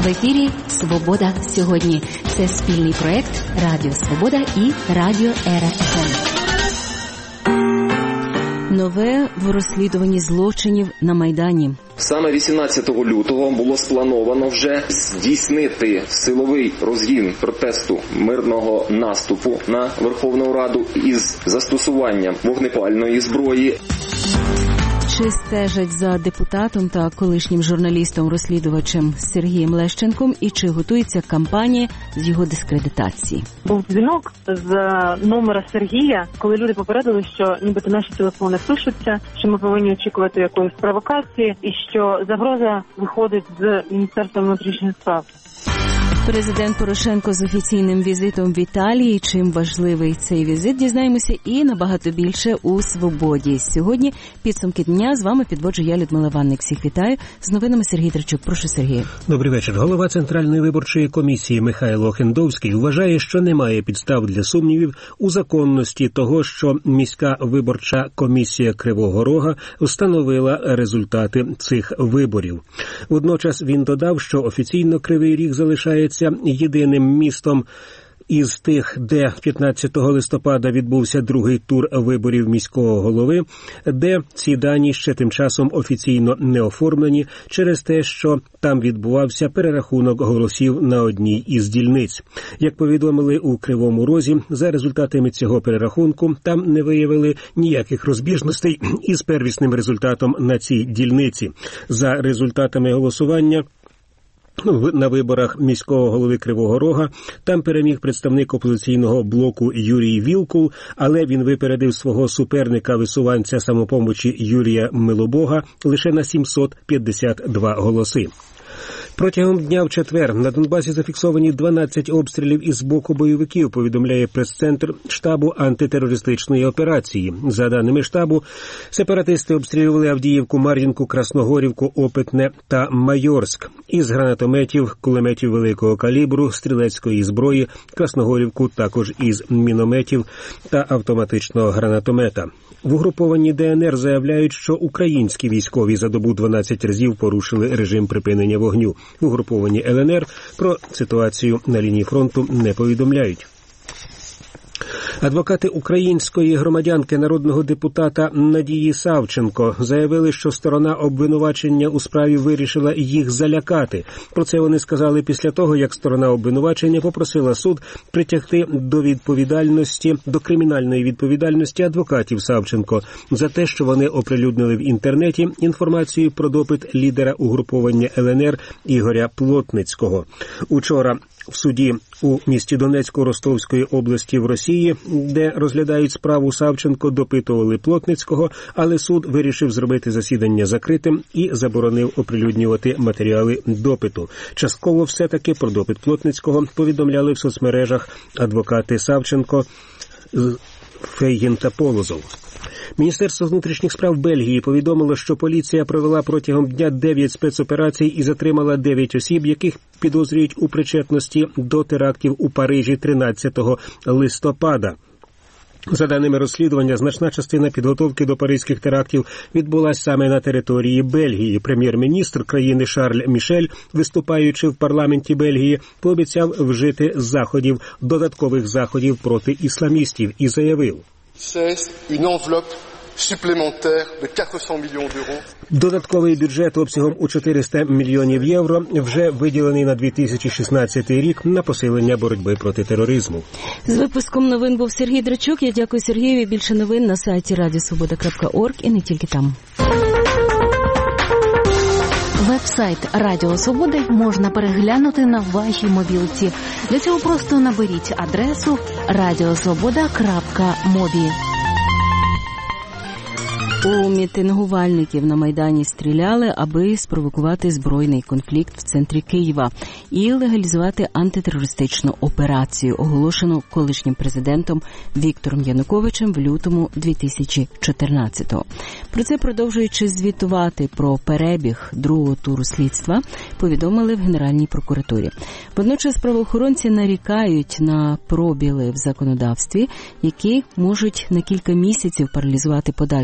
В ефірі «Свобода сьогодні». Це спільний проект Радіо Свобода і Радіо РФМ. Нове в розслідуванні злочинів на Майдані. Саме 18 лютого було сплановано вже здійснити силовий розгін протесту мирного наступу на Верховну Раду із застосуванням вогнепальної зброї. Чи стежать за депутатом та колишнім журналістом-розслідувачем Сергієм Лещенком і чи готується кампанія з його дискредитації? Був дзвінок з номера Сергія, коли люди попередили, що нібито наші телефони пишуться, що ми повинні очікувати якоїсь провокації і що загроза виходить з Міністерства внутрішніх справ. Президент Порошенко з офіційним візитом в Італії. Чим важливий цей візит, дізнаємося і набагато більше у «Свободі». Сьогодні підсумки дня. З вами підводжу я, Людмила Ванник. Всіх вітаю. З новинами Сергій Трачук. Прошу, Сергію. Добрий вечір. Голова Центральної виборчої комісії Михайло Охендовський вважає, що немає підстав для сумнівів у законності того, що міська виборча комісія Кривого Рога встановила результати цих виборів. Водночас він додав, що офіційно Кривий Ріг залишається єдиним містом із тих, де 15 листопада відбувся другий тур виборів міського голови, де ці дані ще тим часом офіційно не оформлені через те, що там відбувався перерахунок голосів на одній із дільниць. Як повідомили у Кривому Розі, за результатами цього перерахунку там не виявили ніяких розбіжностей із первісним результатом на цій дільниці. За результатами голосування на виборах міського голови Кривого Рога там переміг представник опозиційного блоку Юрій Вілкул, але він випередив свого суперника-висуванця самопомочі Юрія Милобога лише на 752 голоси. Протягом дня в четвер на Донбасі зафіксовані 12 обстрілів із боку бойовиків, повідомляє прес-центр штабу антитерористичної операції. За даними штабу, сепаратисти обстрілювали Авдіївку, Мар'їнку, Красногорівку, Опитне та Майорськ. Із гранатометів, кулеметів великого калібру, стрілецької зброї, Красногорівку також із мінометів та автоматичного гранатомета. В угрупованні ДНР заявляють, що українські військові за добу 12 разів порушили режим припинення вогню. В угрупованні ЛНР про ситуацію на лінії фронту не повідомляють. Адвокати української громадянки народного депутата Надії Савченко заявили, що сторона обвинувачення у справі вирішила їх залякати. Про це вони сказали після того, як сторона обвинувачення попросила суд притягти до кримінальної відповідальності адвокатів Савченко за те, що вони оприлюднили в інтернеті інформацію про допит лідера угруповання ЛНР Ігоря Плотницького. Учора в суді у місті Донецьку Ростовської області в Росії, де розглядають справу Савченко, допитували Плотницького, але суд вирішив зробити засідання закритим і заборонив оприлюднювати матеріали допиту. Частково все-таки про допит Плотницького повідомляли в соцмережах адвокати Савченко, Фейгін та Полозов. Міністерство внутрішніх справ Бельгії повідомило, що поліція провела протягом дня 9 спецоперацій і затримала 9 осіб, яких підозрюють у причетності до терактів у Парижі 13 листопада. За даними розслідування, значна частина підготовки до паризьких терактів відбулася саме на території Бельгії. Прем'єр-міністр країни Шарль Мішель, виступаючи в парламенті Бельгії, пообіцяв вжити додаткових заходів проти ісламістів і заявив: додатковий бюджет обсягом у 400 мільйонів євро вже виділений на 2016 рік на посилення боротьби проти тероризму. З випуском новин був Сергій Трачук. Я дякую Сергієві. Більше новин на сайті radiosvoboda.org і не тільки там. Веб-сайт Радіо Свободи можна переглянути на вашій мобілці. Для цього просто наберіть адресу radiosvoboda.mobi. У мітингувальників на Майдані стріляли, аби спровокувати збройний конфлікт в центрі Києва і легалізувати антитерористичну операцію, оголошену колишнім президентом Віктором Януковичем в лютому 2014-го. Про це, продовжуючи звітувати про перебіг другого туру слідства, повідомили в Генеральній прокуратурі. Водночас правоохоронці нарікають на пробіли в законодавстві, які можуть на кілька місяців паралізувати подальші розслідування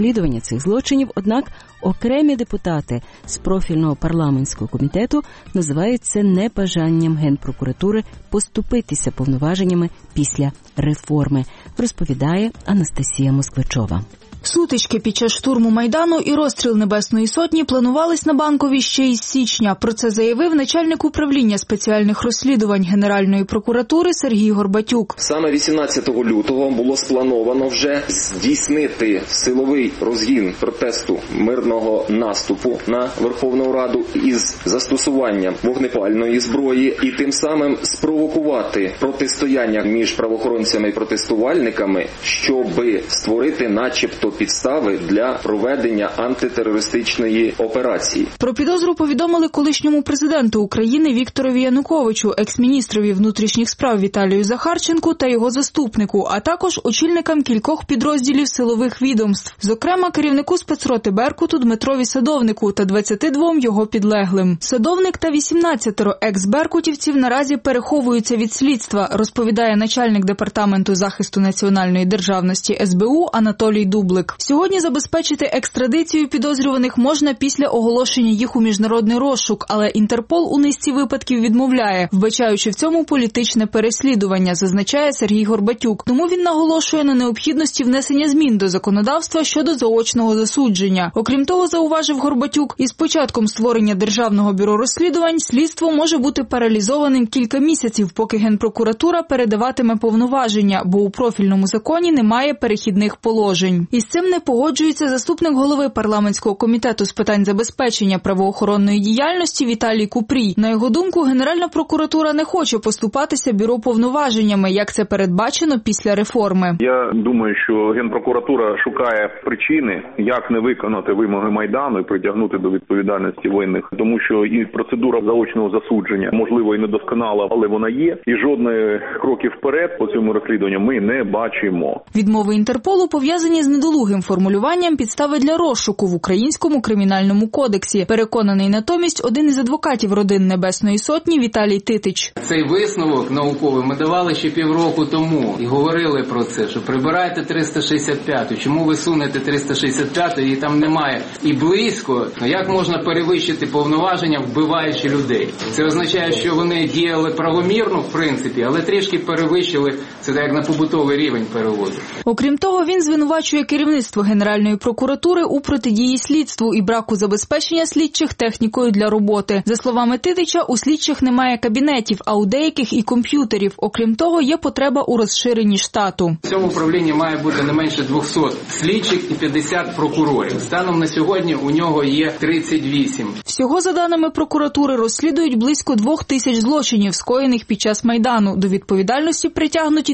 розслідування цих злочинів, однак окремі депутати з профільного парламентського комітету називають це небажанням Генпрокуратури поступитися повноваженнями після реформи, розповідає Анастасія Москвичова. Сутички під час штурму Майдану і розстріл Небесної Сотні планувались на Банковій ще із січня. Про це заявив начальник управління спеціальних розслідувань Генеральної прокуратури Сергій Горбатюк. Саме 18 лютого було сплановано вже здійснити силовий розгін протесту мирного наступу на Верховну Раду із застосуванням вогнепальної зброї і тим самим спровокувати протистояння між правоохоронцями і протестувальниками, щоби створити начебто підстави для проведення антитерористичної операції. Про підозру повідомили колишньому президенту України Вікторові Януковичу, екс-міністрові внутрішніх справ Віталію Захарченку та його заступнику, а також очільникам кількох підрозділів силових відомств, зокрема керівнику спецроти Беркуту Дмитрові Садовнику та 22 його підлеглим. Садовник та 18 екс-беркутівців наразі переховуються від слідства, розповідає начальник департаменту захисту національної державності СБУ Анатолій Дублик. Сьогодні забезпечити екстрадицію підозрюваних можна після оголошення їх у міжнародний розшук, але Інтерпол у низці випадків відмовляє, вбачаючи в цьому політичне переслідування, зазначає Сергій Горбатюк. Тому він наголошує на необхідності внесення змін до законодавства щодо заочного засудження. Окрім того, зауважив Горбатюк, із початком створення Державного бюро розслідувань слідство може бути паралізованим кілька місяців, поки Генпрокуратура передаватиме повноваження, бо у профільному законі немає перехідних положень. Із цим не погоджується заступник голови парламентського комітету з питань забезпечення правоохоронної діяльності Віталій Купрій. На його думку, Генеральна прокуратура не хоче поступатися бюро повноваженнями, як це передбачено після реформи. Я думаю, що Генпрокуратура шукає причини, як не виконати вимоги Майдану і притягнути до відповідальності винних, тому що і процедура заочного засудження, можливо, і недосконала, але вона є, і жодних кроків вперед по цьому розслідуванню ми не бачимо. Відмови Інтерполу пов'язані з недолугим формулюванням підстави для розшуку в Українському кримінальному кодексі. Переконаний натомість один із адвокатів родин Небесної Сотні Віталій Титич. Цей висновок науковий ми давали ще півроку тому і говорили про це, що прибирайте 365-ту. Чому ви сунете 365-ту, її там немає і близько? Як можна перевищити повноваження, вбиваючи людей? Це означає, що вони діяли правомірно, в принципі, але трішки перевищили, це як на побутовий рівень переводить. Окрім того, він звинувачує керівництво Генеральної прокуратури у протидії слідству і браку забезпечення слідчих технікою для роботи. За словами Титича, у слідчих немає кабінетів, а у деяких і комп'ютерів. Окрім того, є потреба у розширенні штату. В цьому управлінні має бути не менше 200 слідчих і 50 прокурорів. Станом на сьогодні у нього є 38. Всього, за даними прокуратури, розслідують близько 2000 злочинів, скоєних під час Майдану. До відповідальності притягнуті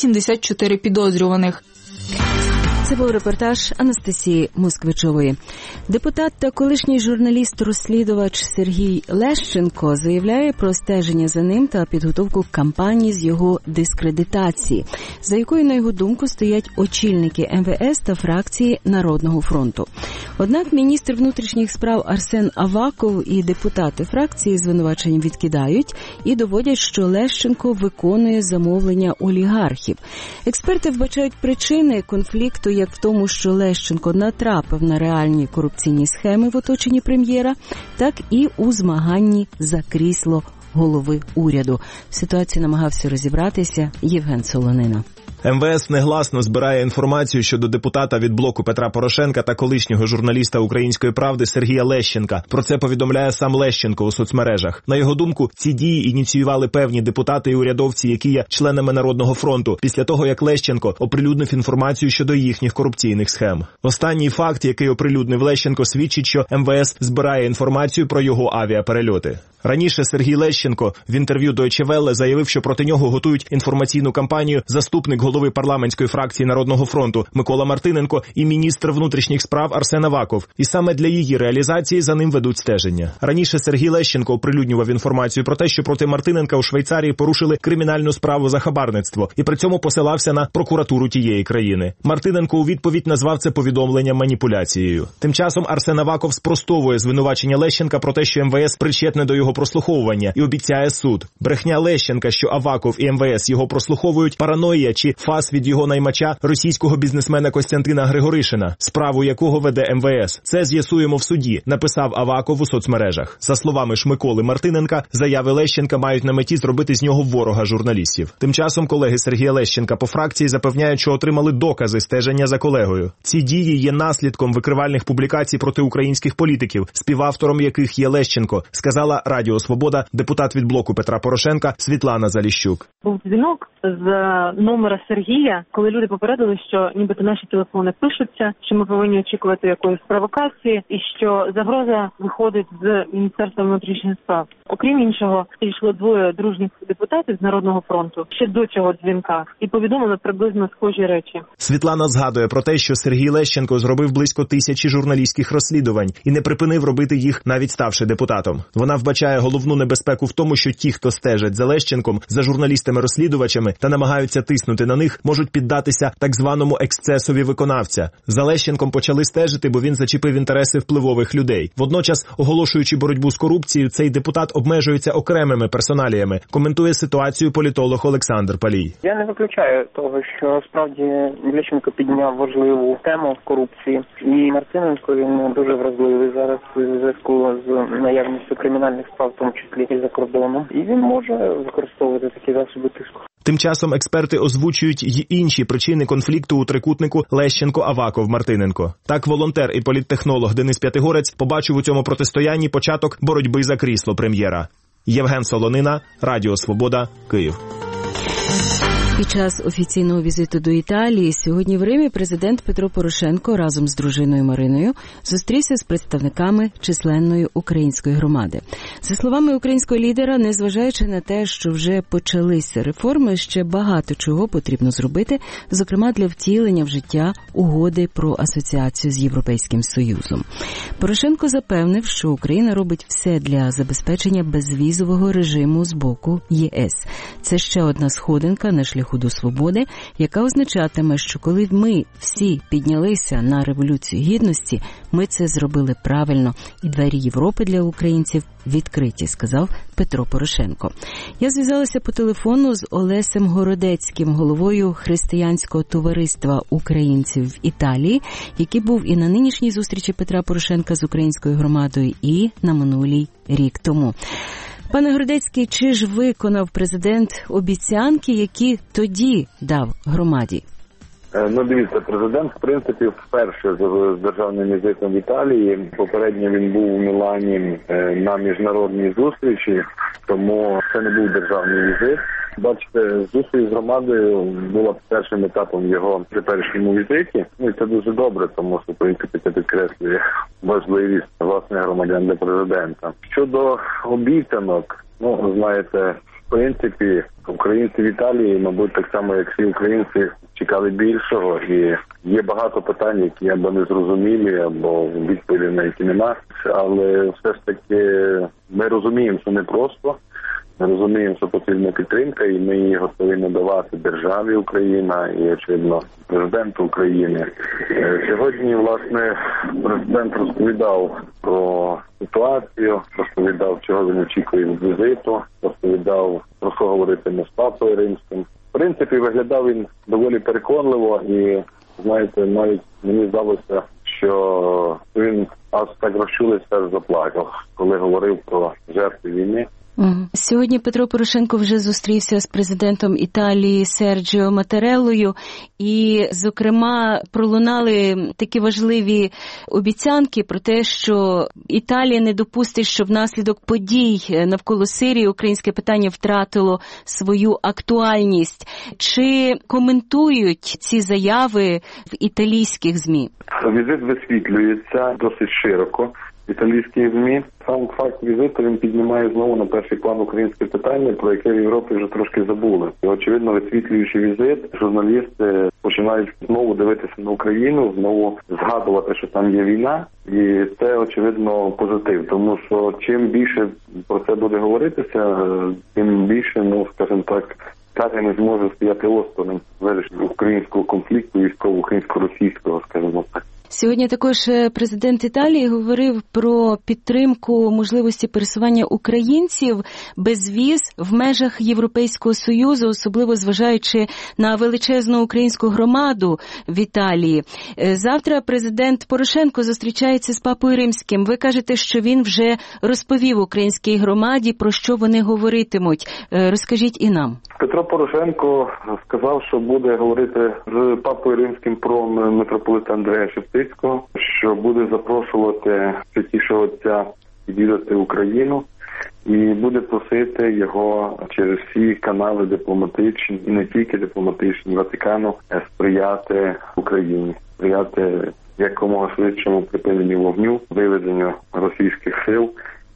274 підозрюваних. Це був репортаж Анастасії Москвичової. Депутат та колишній журналіст-розслідувач Сергій Лещенко заявляє про стеження за ним та підготовку кампанії з його дискредитації, за якою, на його думку, стоять очільники МВС та фракції Народного фронту. Однак міністр внутрішніх справ Арсен Аваков і депутати фракції звинувачення відкидають і доводять, що Лещенко виконує замовлення олігархів. Експерти вбачають причини конфлікту як в тому, що Лещенко натрапив на реальні корупційні схеми в оточенні прем'єра, так і у змаганні за крісло голови уряду. В ситуації намагався розібратися Євген Солонина. МВС негласно збирає інформацію щодо депутата від блоку Петра Порошенка та колишнього журналіста «Української правди» Сергія Лещенка. Про це повідомляє сам Лещенко у соцмережах. На його думку, ці дії ініціювали певні депутати і урядовці, які є членами Народного фронту, після того, як Лещенко оприлюднив інформацію щодо їхніх корупційних схем. Останній факт, який оприлюднив Лещенко, свідчить, що МВС збирає інформацію про його авіаперельоти. Раніше Сергій Лещенко в інтерв'ю Deutsche Welle заявив, що проти нього готують інформаційну кампанію заступник голови парламентської фракції Народного фронту Микола Мартиненко і міністр внутрішніх справ Арсен Аваков. І саме для її реалізації за ним ведуть стеження. Раніше Сергій Лещенко оприлюднював інформацію про те, що проти Мартиненка у Швейцарії порушили кримінальну справу за хабарництво і при цьому посилався на прокуратуру тієї країни. Мартиненко у відповідь назвав це повідомленням маніпуляцією. Тим часом Арсен Аваков спростовує звинувачення Лещенка про те, що МВС причетне до його його прослуховування і обіцяє суд. Брехня Лещенка, що Аваков і МВС його прослуховують, параноя чи фас від його наймача російського бізнесмена Костянтина Григоришина, справу якого веде МВС. Це з'ясуємо в суді, написав Аваков у соцмережах. За словами Миколи Мартиненка, заяви Лещенка мають на меті зробити з нього ворога журналістів. Тим часом колеги Сергія Лещенка по фракції запевняють, що отримали докази стеження за колегою. Ці дії є наслідком викривальних публікацій проти українських політиків, співавтором яких є Лещенко, сказала Радіо Свобода депутат від блоку Петра Порошенка Світлана Заліщук. Був дзвінок з номера Сергія, коли люди попередили, що нібито наші телефони пишуться, що ми повинні очікувати якоїсь провокації і що загроза виходить з Міністерства внутрішніх справ. Окрім іншого, прийшло двоє дружніх депутатів з Народного фронту ще до цього дзвінка і повідомили приблизно схожі речі. Світлана згадує про те, що Сергій Лещенко зробив близько 1000 журналістських розслідувань і не припинив робити їх, навіть ставши депутатом. Вона вбачає головну небезпеку в тому, що ті, хто стежать за Лещенком, за журналістами-розслідувачами та намагаються тиснути на них, можуть піддатися так званому ексцесові виконавця. За Лещенком почали стежити, бо він зачепив інтереси впливових людей. Водночас, оголошуючи боротьбу з корупцією, цей депутат обмежується окремими персоналіями, коментує ситуацію політолог Олександр Палій. Я не виключаю того, що справді Лещенко підняв важливу тему корупції. І Мартиненко, він дуже вразливий зараз у зв'язку з наявністю кримінальних справ, в тому числі і за кордоном. І він може використовувати такі засоби тиску. Тим часом експерти озвучують й інші причини конфлікту у трикутнику Лещенко-Аваков-Мартиненко. Так, волонтер і політтехнолог Денис П'ятигорець побачив у цьому протистоянні початок боротьби за крісло прем'єра. Євген Солонина, Радіо Свобода, Київ. Під час офіційного візиту до Італії сьогодні в Римі президент Петро Порошенко разом з дружиною Мариною зустрівся з представниками численної української громади. За словами українського лідера, незважаючи на те, що вже почалися реформи, ще багато чого потрібно зробити, зокрема для втілення в життя угоди про асоціацію з Європейським Союзом. Порошенко запевнив, що Україна робить все для забезпечення безвізового режиму з боку ЄС. Це ще одна сходинка на шляху до свободи, яка означатиме, що коли ми всі піднялися на Революцію Гідності, ми це зробили правильно, і двері Європи для українців відкриті, сказав Петро Порошенко. Я зв'язалася по телефону з Олесем Городецьким, головою Християнського товариства українців в Італії, який був і на нинішній зустрічі Петра Порошенка з українською громадою, і на минулій рік тому. Пане Городецький, чи ж виконав президент обіцянки, які тоді дав громаді? Ну, дивіться, президент, в принципі, вперше з державним візитом в Італії. Попередньо він був у Мілані на міжнародній зустрічі, тому це не був державний візит. Бачите, зустріч з громадою була першим етапом його теперішньому візиті. Ну і це дуже добре, тому що, в принципі, це підкреслює важливість власне громадян для президента. Щодо обіцянок, ну, знаєте, в принципі, українці в Італії, мабуть, так само, як всі українці, чекали більшого, і є багато питань, які або не зрозумілі, або відповіді на які нема. Але все ж таки ми розуміємо, що не просто. Ми розуміємо, що потрібна підтримка, і ми її готові надавати державі Україна і, очевидно, президенту України. Сьогодні, власне, президент розповідав про ситуацію, розповідав, чого він очікує від візиту, розповідав, про що говоритиме з Папою Римським. В принципі, виглядав він доволі переконливо і, знаєте, навіть мені здалося, що він аж так розчулився, аж заплакав, коли говорив про жертви війни. Сьогодні Петро Порошенко вже зустрівся з президентом Італії Серджіо Матареллою і, зокрема, пролунали такі важливі обіцянки про те, що Італія не допустить, що внаслідок подій навколо Сирії українське питання втратило свою актуальність. Чи коментують ці заяви в італійських ЗМІ? Візит висвітлюється досить широко. Італійські ЗМІ. Сам факт візиту, він піднімає знову на перший план українське питання, про яке в Європі вже трошки забули. І, очевидно, висвітлюючи візит, журналісти починають знову дивитися на Україну, знову згадувати, що там є війна. І це, очевидно, позитив. Тому що чим більше про це буде говоритися, тим більше, ну, скажімо так, Італія не зможе стояти осторонь вирішення українського конфлікту, військово-українсько-російського, скажімо так. Сьогодні також президент Італії говорив про підтримку можливості пересування українців без віз в межах Європейського Союзу, особливо зважаючи на величезну українську громаду в Італії. Завтра президент Порошенко зустрічається з Папою Римським. Ви кажете, що він вже розповів українській громаді, про що вони говоритимуть. Розкажіть і нам. Петро Порошенко сказав, що буде говорити з Папою Римським про митрополита Андрея Шептицького, що буде запрошувати Святішого Отця відвідати Україну і буде просити його через всі канали дипломатичні і не тільки дипломатичні Ватикану сприяти Україні, сприяти якомога швидшому припиненню вогню, виведенню російських сил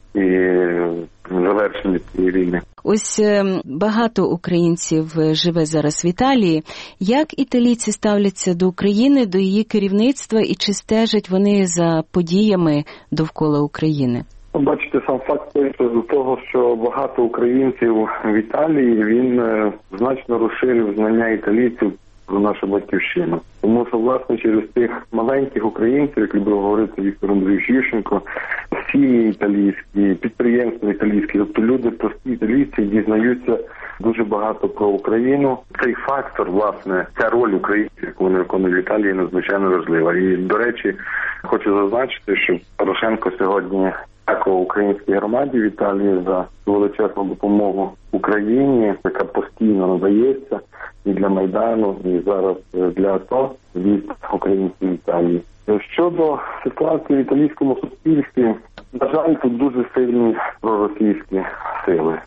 і завершенню цієї війни. Ось багато українців живе зараз в Італії. Як італійці ставляться до України, до її керівництва, і чи стежать вони за подіями довкола України? Бачите, сам факт того, що багато українців в Італії, він значно розширив знання італійців про нашу батьківщину. Тому що, власне, через тих маленьких українців, як любив говорити Віктор Андрійович Ющенко, сім'ї італійські, підприємства італійські, тобто люди, прості італійці, дізнаються дуже багато про Україну. Цей фактор, власне, ця роль українців, яку вони виконують в Італії, надзвичайно важлива. І, до речі, хочу зазначити, що Порошенко сьогодні дякував українській громаді в Італії за величезну допомогу Україні, яка постійно надається і для Майдану, і зараз для АТО від українців Італії. Щодо ситуації в італійському суспільстві, на жаль, тут дуже сильні проросійські сили.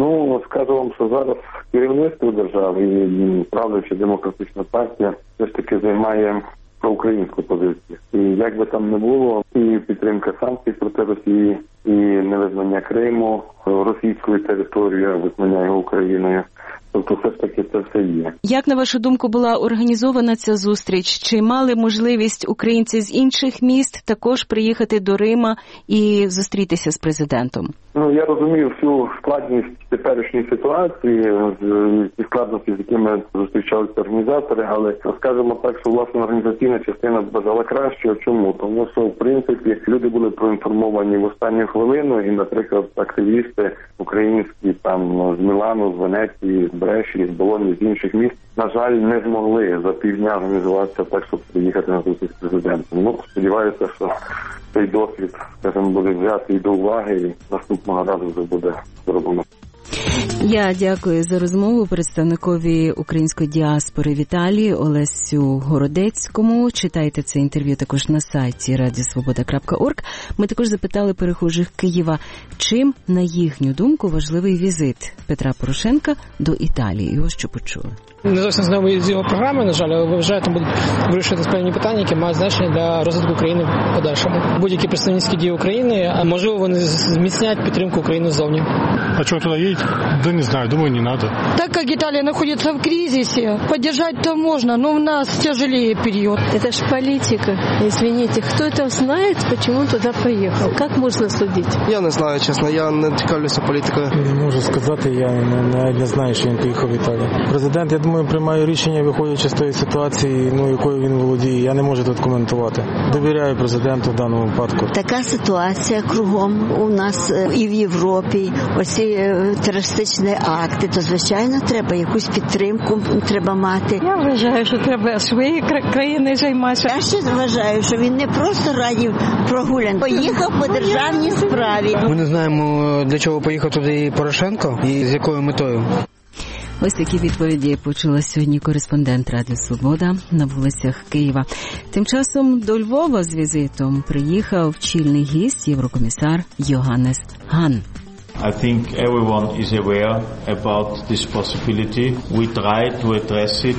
Скажу вам, що зараз керівництво держави і правляча демократична партія все ж таки займає проукраїнську позицію. І як би там не було, і підтримка санкцій проти Росії, і невизнання Криму російською територією, визнання його Україною. Тобто все ж таки це все є. Як, на вашу думку, була організована ця зустріч? Чи мали можливість українці з інших міст також приїхати до Рима і зустрітися з президентом? Я розумію всю складність теперішньої ситуації, ті складності, з якими зустрічалися організатори, але скажімо так, що власне організаційна частина бажала кращого. Чому? Тому що, в принципі, люди були проінформовані в останню хвилину, і, наприклад, активісти українські там з Мілану, з Венеції, з Бреші, з Болоні, з інших міст, на жаль, не змогли за півдня організуватися так, щоб приїхати на зустріч з президентом. Сподіваюся, що цей досвід, скажімо, буде взятий до уваги і наступного разу вже буде зроблено. Я дякую за розмову представникові української діаспори в Італії Олесю Городецькому. Читайте це інтерв'ю також на сайті radiosvoboda.org. Ми також запитали перехожих Києва, чим, на їхню думку, важливий візит Петра Порошенка до Італії. Ось що почули. Не зовсім знайомий з його програми, на жаль, але вважаю, там будуть вирішити певні питання, які мають значення для розвитку України в подальшому. Будь-які представницькі дії України, а можливо вони зміцнять підтримку України ззовні. А чого туди їдь? Да не знаю, думаю, не надо. Так как Италия находится в кризисе, поддержать-то можно, но у нас тяжелее период. Это ж политика. Извините, кто это знает, почему туда поехал? Как можно судить? Я не знаю, чесно, я не цікавлюся політикою. Не можу сказати, я не знаю, що він поїхав в Італію. Президент, я думаю, приймає рішення, виходячи з тої ситуації, якою він володіє. Я не можу тут коментувати. Довіряю президенту в даному випадку. Така ситуація кругом у нас і в Європі. Оці терористичні акти, то, звичайно, треба якусь підтримку треба мати. Я вважаю, що треба своєю країною займатися. Я ще вважаю, що він не просто раді прогулян, поїхав по державній справі. Ми не знаємо, для чого поїхав туди Порошенко і з якою метою. Ось такі відповіді почула сьогодні кореспондент Радіо Свобода на вулицях Києва. Тим часом до Львова з візитом приїхав чільний гість, єврокомісар Йоханнес Хан. I think everyone is aware about this possibility. We try to address it.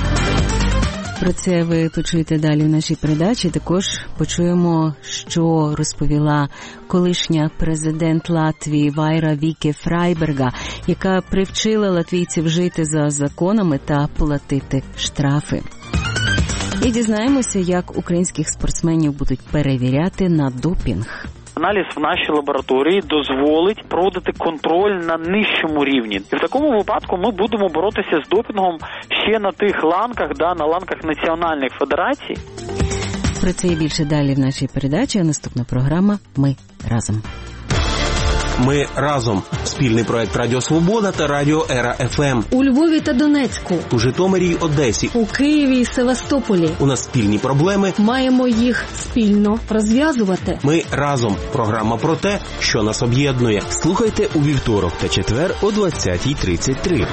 Про це ви почуєте далі в нашій передачі. Також почуємо, що розповіла колишня президент Латвії Вайра Віке-Фрайберга, яка привчила латвійців жити за законами та платити штрафи. І дізнаємося, як українських спортсменів будуть перевіряти на допінг. Аналіз в нашій лабораторії дозволить проводити контроль на нижчому рівні. І в такому випадку ми будемо боротися з допінгом ще на тих ланках, на ланках національних федерацій. Про це і більше далі в нашій передачі. А наступна програма «Ми разом». Ми разом. Спільний проект Радіо Свобода та Радіо Ера ФМ. У Львові та Донецьку. У Житомирі й Одесі. У Києві і Севастополі. У нас спільні проблеми. Маємо їх спільно розв'язувати. Ми разом. Програма про те, що нас об'єднує. Слухайте у вівторок та четвер о 20:33.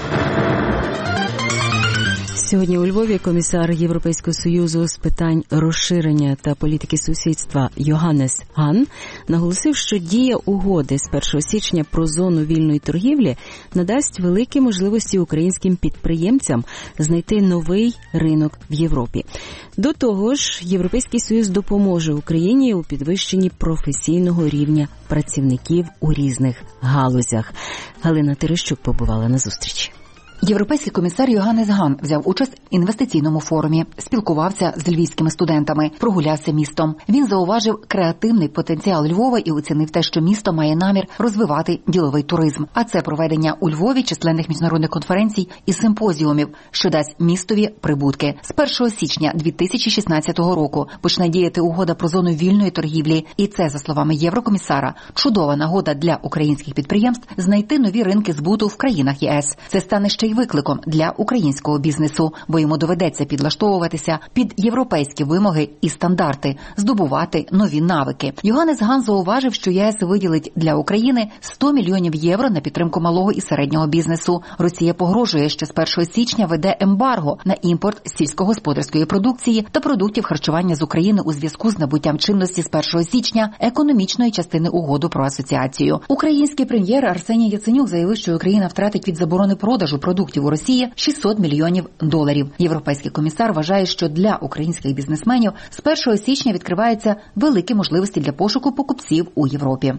Сьогодні у Львові комісар Європейського Союзу з питань розширення та політики сусідства Йоганнес Ган наголосив, що дія угоди з 1 січня про зону вільної торгівлі надасть великі можливості українським підприємцям знайти новий ринок в Європі. До того ж, Європейський Союз допоможе Україні у підвищенні професійного рівня працівників у різних галузях. Галина Терещук побувала на зустрічі. Європейський комісар Йоганнес Ган взяв участь в інвестиційному форумі, спілкувався з львівськими студентами, прогулявся містом. Він зауважив креативний потенціал Львова і оцінив те, що місто має намір розвивати діловий туризм. А це проведення у Львові численних міжнародних конференцій і симпозіумів, що дасть містові прибутки. З 1 січня 2016 року почне діяти угода про зону вільної торгівлі. І це, за словами єврокомісара, чудова нагода для українських підприємств знайти нові ринки збуту в країнах ЄС. Це стане ще й викликом для українського бізнесу, бо йому доведеться підлаштовуватися під європейські вимоги і стандарти, здобувати нові навики. Йоганнес Ган зауважив, що ЄС виділить для України 100 мільйонів євро на підтримку малого і середнього бізнесу. Росія погрожує, що з 1 січня веде ембарго на імпорт сільськогосподарської продукції та продуктів харчування з України у зв'язку з набуттям чинності з 1 січня економічної частини угоди про асоціацію. Український прем'єр Арсеній Яценюк заявив, що Україна втратить від заборони продажу продуктів у Росії 600 мільйонів доларів. Європейський комісар вважає, що для українських бізнесменів з 1 січня відкриваються великі можливості для пошуку покупців у Європі.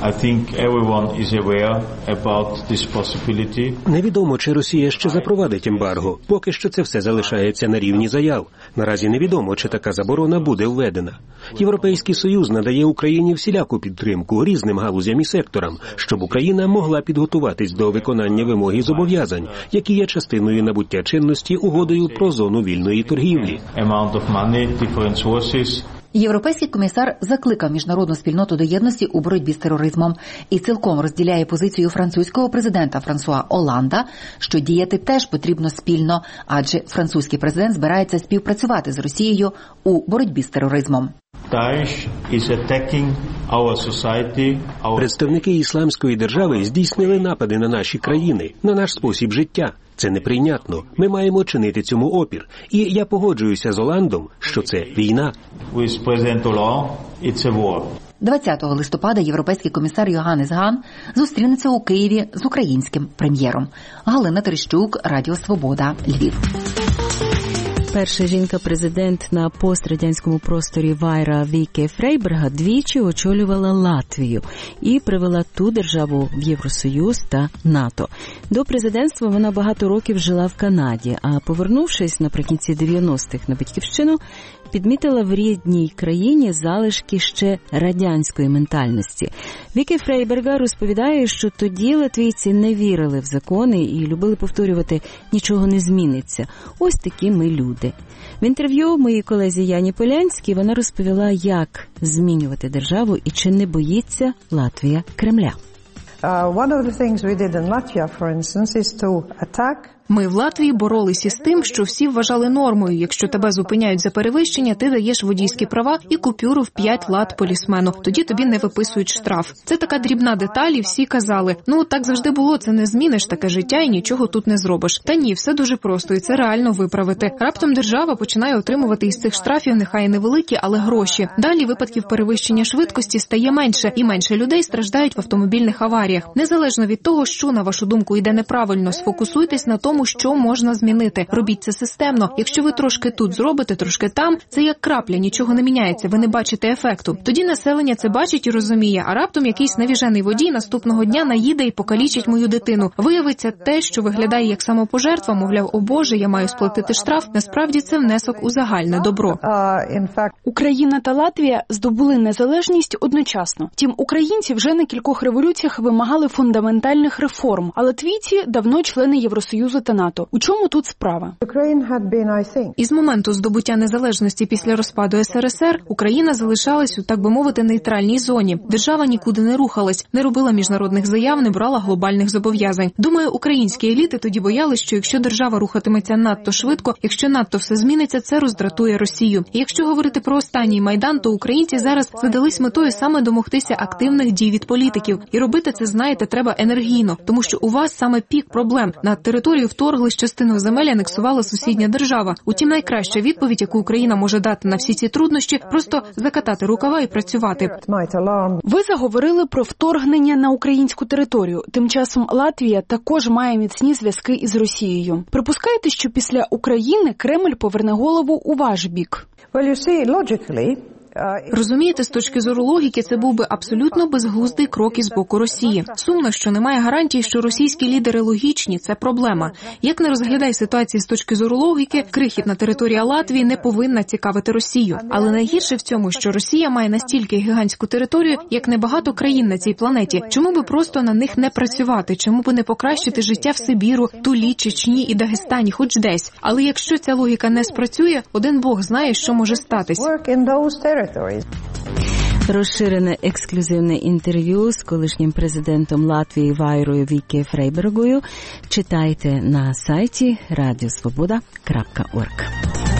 Невідомо, чи Росія ще запровадить ембарго. Поки що це все залишається на рівні заяв. Наразі невідомо, чи така заборона буде введена. Європейський Союз надає Україні всіляку підтримку різним галузям і секторам, щоб Україна могла підготуватись до виконання вимог і зобов'язань, які є частиною набуття чинності угодою про зону вільної торгівлі. Європейський комісар закликав міжнародну спільноту до єдності у боротьбі з тероризмом і цілком розділяє позицію французького президента Франсуа Олланда, що діяти теж потрібно спільно, адже французький президент збирається співпрацювати з Росією у боротьбі з тероризмом. Представники Ісламської держави здійснили напади на наші країни, на наш спосіб життя. Це неприйнятно. Ми маємо чинити цьому опір. І я погоджуюся з Оландом, що це війна. 20 листопада європейський комісар Йоганнес Ган зустрінеться у Києві з українським прем'єром. Галина Терещук, Радіо Свобода, Львів. Перша жінка-президент на пострадянському просторі Вайра Віке Фрейберга двічі очолювала Латвію і привела ту державу в Євросоюз та НАТО. До президентства вона багато років жила в Канаді, а повернувшись наприкінці 90-х на батьківщину, підмітила в рідній країні залишки ще радянської ментальності. Віке Фрейберга розповідає, що тоді латвійці не вірили в закони і любили повторювати «нічого не зміниться». Ось такі ми люди. В інтерв'ю моїй колезі Яні Полянській вона розповіла, як змінювати державу і чи не боїться Латвія Кремля. One of the things we did in Latvia, for instance, is to attack. Ми в Латвії боролися з тим, що всі вважали нормою. Якщо тебе зупиняють за перевищення, ти даєш водійські права і купюру в 5 лат полісмену. Тоді тобі не виписують штраф. Це така дрібна деталь, і всі казали, ну так завжди було, це не зміниш таке життя і нічого тут не зробиш. Та ні, все дуже просто і це реально виправити. Раптом держава починає отримувати із цих штрафів, нехай і невеликі, але гроші. Далі випадків перевищення швидкості стає менше, і менше людей страждають в автомобільних аваріях. Незалежно від того, що, на вашу думку, йде неправильно, сфокусуйтесь на тому, що можна змінити. Робіть це системно. Якщо ви трошки тут зробите, трошки там, це як крапля, нічого не міняється, ви не бачите ефекту. Тоді населення це бачить і розуміє, а раптом якийсь навіжений водій наступного дня наїде і покалічить мою дитину. Виявиться те, що виглядає як самопожертва, мовляв, о Боже, я маю сплатити штраф, насправді це внесок у загальне добро. Україна та Латвія здобули незалежність одночасно. Втім, українці вже на кількох революціях вимагали фундаментальних реформ, а латвійці давно члени Євросоюзу та НАТО. У чому тут справа? Із моменту здобуття незалежності після розпаду СРСР Україна залишалась у, так би мовити, нейтральній зоні. Держава нікуди не рухалась, не робила міжнародних заяв, не брала глобальних зобов'язань. Думаю, українські еліти тоді боялись, що якщо держава рухатиметься надто швидко, якщо надто все зміниться, це роздратує Росію. І якщо говорити про останній Майдан, то українці зараз задались метою саме домогтися активних дій від політиків. І робити це, знаєте, треба енергійно, тому що у вас саме пік проблем. На територію вторглись, частину земель анексувала сусідня держава. Утім, найкраща відповідь, яку Україна може дати на всі ці труднощі, просто закатати рукава і працювати. Ви заговорили про вторгнення на українську територію. Тим часом Латвія також має міцні зв'язки із Росією. Припускаєте, що після України Кремль поверне голову у ваш бік? Розумієте, з точки зору логіки, це був би абсолютно безглуздий крок із боку Росії. Сумно, що немає гарантій, що російські лідери логічні – це проблема. Як не розглядай ситуації з точки зору логіки, крихітна територія Латвії не повинна цікавити Росію. Але найгірше в цьому, що Росія має настільки гігантську територію, як небагато країн на цій планеті. Чому би просто на них не працювати? Чому би не покращити життя в Сибіру, Тулі, Чечні і Дагестані, хоч десь? Але якщо ця логіка не спрацює, один Бог знає, що може статись. Розширене ексклюзивне інтерв'ю з колишнім президентом Латвії Вайрою Віке Фрейбергою читайте на сайті radiosvoboda.org.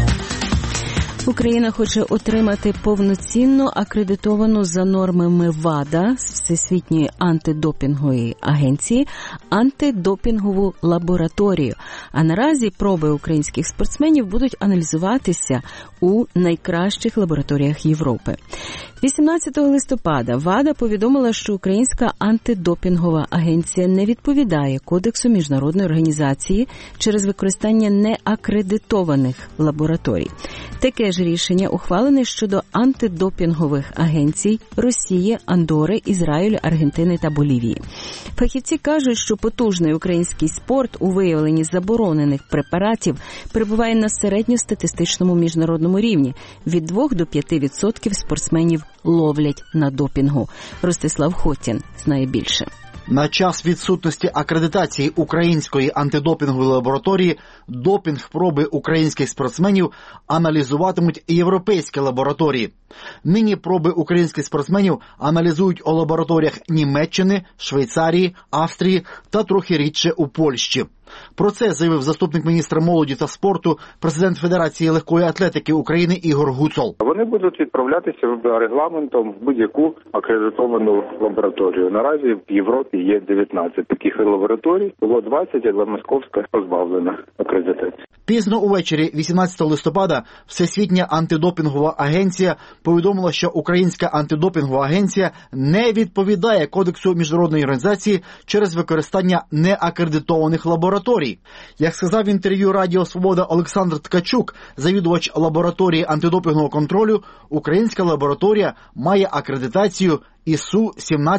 Україна хоче отримати повноцінно акредитовану за нормами ВАДА з Всесвітньої антидопінгової агенції антидопінгову лабораторію. А наразі проби українських спортсменів будуть аналізуватися у найкращих лабораторіях Європи. 18 листопада ВАДА повідомила, що Українська антидопінгова агенція не відповідає Кодексу міжнародної організації через використання неакредитованих лабораторій. Таке ж рішення ухвалене щодо антидопінгових агенцій Росії, Андори, Ізраїлю, Аргентини та Болівії. Фахівці кажуть, що потужний український спорт у виявленні заборонених препаратів перебуває на середньостатистичному міжнародному рівні. Від 2 до 5% спортсменів ловлять на допінгу. Ростислав Хотін знає більше. На час відсутності акредитації Української антидопінгової лабораторії допінг-проби українських спортсменів аналізуватимуть європейські лабораторії. Нині проби українських спортсменів аналізують у лабораторіях Німеччини, Швейцарії, Австрії та трохи рідше у Польщі. Про це заявив заступник міністра молоді та спорту, президент Федерації легкої атлетики України Ігор Гуцол. Вони будуть відправлятися регламентом в будь-яку акредитовану лабораторію. Наразі в Європі є 19 таких лабораторій, було 20, але Московська позбавлена акредитації. Пізно увечері 18 листопада Всесвітня антидопінгова агенція повідомила, що Українська антидопінгова агенція не відповідає Кодексу міжнародної організації через використання неакредитованих лабораторій. Як сказав в інтерв'ю Радіо Свобода Олександр Ткачук, завідувач лабораторії антидопінгового контролю, українська лабораторія має акредитацію ІСУ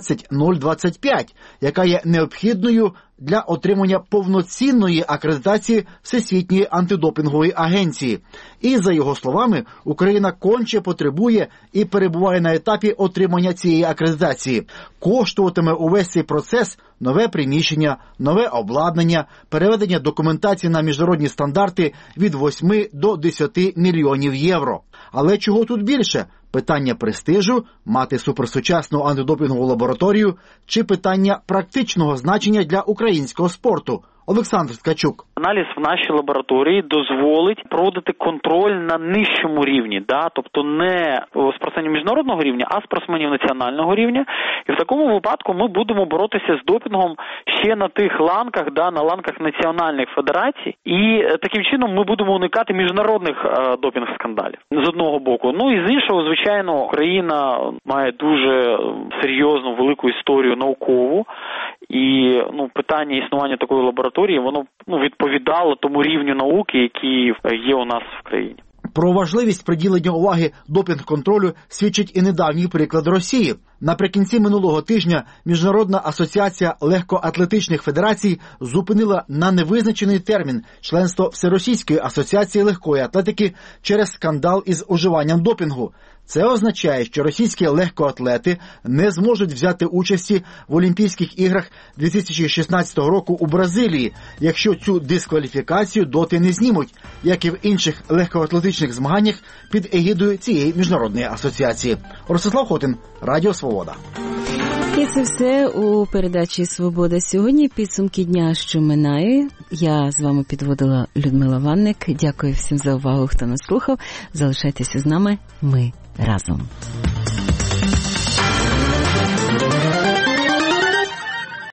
17025, яка є необхідною для отримання повноцінної акредитації Всесвітньої антидопінгової агенції. І, за його словами, Україна конче потребує і перебуває на етапі отримання цієї акредитації. Коштуватиме увесь цей процес нове приміщення, нове обладнання, переведення документації на міжнародні стандарти від 8 до 10 мільйонів євро. Але чого тут більше? Питання престижу, мати суперсучасну антидопінгову лабораторію чи питання практичного значення для українського спорту? Олександр Ткачук. Аналіз в нашій лабораторії дозволить проводити контроль на нижчому рівні, тобто не спортсменів міжнародного рівня, а спортсменів національного рівня. І в такому випадку ми будемо боротися з допінгом ще на тих ланках, на ланках національних федерацій. І таким чином ми будемо уникати міжнародних допінг-скандалів з одного боку. І з іншого, звичайно, Україна має дуже серйозну, велику історію наукову. І питання існування такої лабораторії, воно відповідало тому рівню науки, який є у нас в країні. Про важливість приділення уваги допінг-контролю свідчить і недавній приклад Росії. Наприкінці минулого тижня Міжнародна асоціація легкоатлетичних федерацій зупинила на невизначений термін членство Всеросійської асоціації легкої атлетики через скандал із уживанням допінгу. Це означає, що російські легкоатлети не зможуть взяти участі в Олімпійських іграх 2016 року у Бразилії, якщо цю дискваліфікацію доти не знімуть, як і в інших легкоатлетичних змаганнях під егідою цієї міжнародної асоціації. Ростислав Хотин, Радіо Свобода. І це все у передачі «Свобода сьогодні». Підсумки дня, що минає. Я з вами підводила Людмила Ванник. Дякую всім за увагу, хто нас слухав. Залишайтеся з нами. Ми разом.